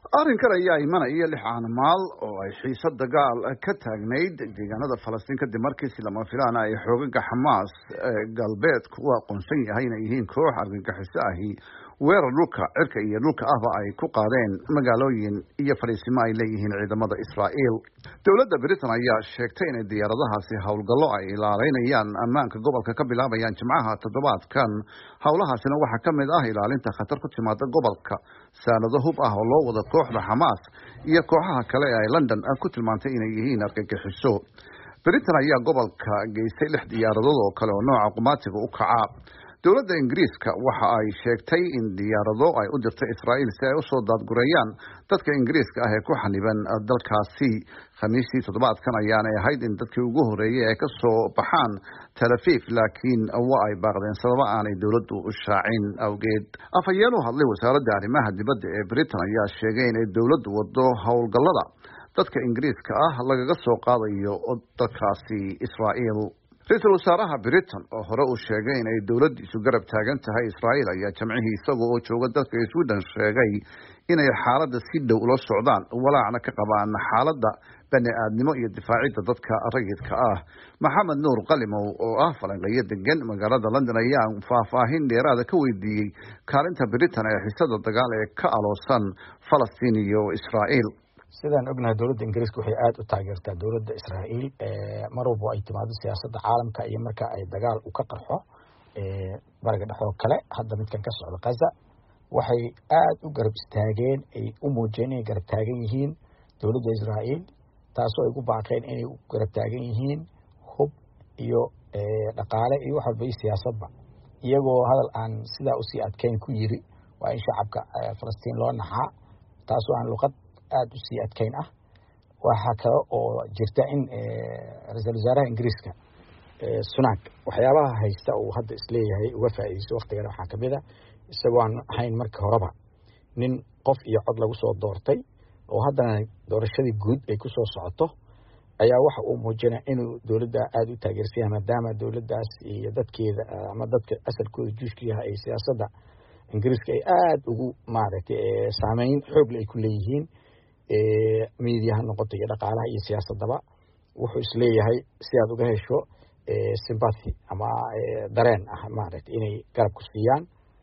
arrinkan ayaa imanaya 6 maalmood oo ay xiisad dagaal ka taagnayd deegaanada Falastiin kadib markii si lama filaan ay xoogagga Xamaas galbeedku u aqoonsan yahay inay yihiin koox argagixiso ahi weerar dhulka cirka iyo dhulka ahba ay ku qaadeen magaalooyin iyo fariisimo ay leeyihiin ciidamada Israa'iil. Dowladda Britain ayaa sheegtay in diyaaradahaasi howlgallo ay ilaalinayaan ammaanka gobolka ka bilaabayaan Jimcaha toddobaadkan. Howlahaasina waxaa ka mid ah ilaalinta khatar ku timaada gobolka, saanado hub ah oo loo wada kooxda Xamaas iyo kooxaha kale ee London ku tilmaantay inay yihiin argagixiso. Britain ayaa gobolka geystay 6 diyaaradood oo kale oo nooca qumaatiga u kaca. dowladda Ingiriiska waxa ay sheegtay in diyaarado ay u dirtay Israa'iil si ay u soo daadgurayaan dadka Ingiriiska ah ee ku xaniban dalkaasi. Khamiistii toddobaadkan ayaanay ahayd in dadkii ugu horeeyay ay ka soo baxaan Tel Aviv, laakiin waa ay baaqdeen sababo aanay dowladdu u shaacin awgeed. Afhayeen u hadlay wasaaradda arrimaha dibadda ee Britain ayaa sheegay in dowladdu wado howlgallada dadka Ingiriiska ah lagaga soo qaadayo dalkaasi Israa'iil. Ra'iisul wasaaraha Britain oo hore u sheegay in ay dowladdiisu garab taagan tahay Israa'iil ayaa jamcihii isagoo oo jooga dalka Sweden sheegay inay xaaladda si dhow ula socdaan walaacna ka qabaan xaaladda bani'aadnimo iyo difaacidda dadka rayidka ah. Maxamed Nuur Qalimow oo ah falanqeeye degan magaalada London ayaa faahfaahin dheeraad ka weydiiyey kaalinta Britain ee xiisada dagaal ee ka aloosan Falastiin iyo Israa'iil. sidaan ognahay dowladda Ingiriiska waxay aad u taageertaa dowladda Israa'iil mar walba ay timaado siyaasadda caalamka iyo marka ay dagaal u ka qarxo bariga dhexe oo kale hadda midkan ka socda Gaza waxay aad u garab istaageen ay u muujiyeen inay garab taagan yihiin dowladda Israa'iil taasoo ay ugu baaqeen inay u garab taagan yihiin hub iyo dhaqaale iyo wax walba siyaasadba iyagoo hadal aan sidaa u sii adkeyn ku yiri waa in shacabka Falastiin loo naxaa taasoo aan luqad aad u sii adkeyn ah. waxa kale oo jirta in ra'iisul wasaaraha Ingiriiska Sunak waxyaabaha haysta uu hadda isleeyahay uga faa'iideysto waqtigan waxa kamid ah isagoo aan ahayn markii horeba nin qof iyo cod lagu soo doortay oo haddana doorashadii guud ay ku soo socoto ayaa waxa uu muujinaa inuu dowladda aad u taageersan maadaama dowladdaas iyo dadkeeda ama dadka asalkooda juushka yahay ay siyaasadda Ingiriiska ay aad ugu maaragtay saameyn xoog leh ku leeyihiin miidiyaha noqoto iyo dhaqaalaha iyo siyaasadaba wuxuu isleeyahay si aad uga hesho sympathy ama dareen ah maaragtay inay garab ku siiyaan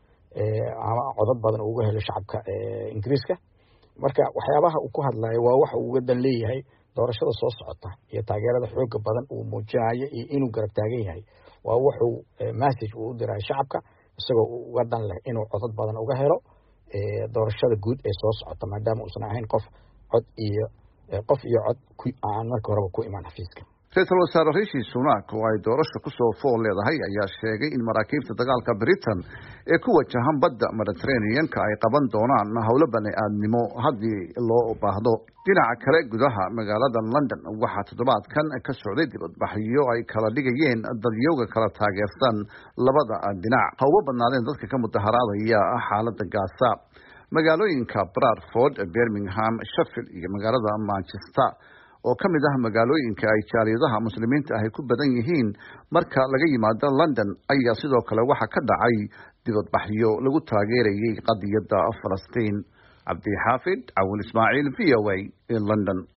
ama codad badan uga helo shacabka Ingiriiska. marka waxyaabaha uu ku hadlayo waa waxa uu wadan leeyahay doorashada soo socota iyo taageerada xoog badan uu muujinayo iyo inuu garab taagan yahay waa wuxuu message uu u diray shacabka isagoo wadan leh inuu codad badan uga helo doorashada guud ee soo socota maadaama uusan ahayn qof iyo cod aan markii horeba ku iman xafiiska. Ra'iisul wasaare Rishi Sunak oo ay doorasho ku soo fool leedahay ayaa sheegay in maraakiibta dagaalka Britain ee ku wajahan badda Mediterranean-ka ay qaban doonaan howlo bani'aadnimo haddii loo baahdo. dhinaca kale gudaha magaalada London waxaa toddobaadkan ka socday dibadbaxyo ay kala dhigayeen dadyowga kala taageersan labada dhinac. Hawlo badnaadeen dadka ka mudaharaadaya xaaladda Gaza. magaalooyinka Bradford, Birmingham, Sheffield iyo magaalada Manchester oo ka mid ah magaalooyinka ay jaaliyadaha muslimiinta ah ku badan yihiin marka laga yimaado London ayaa sidoo kale waxa ka dhacay dibadbaxyo lagu taageerayay qadiyadda Falastiin. Cabdi Xaafid, Awil Ismaaciil, VOA in London.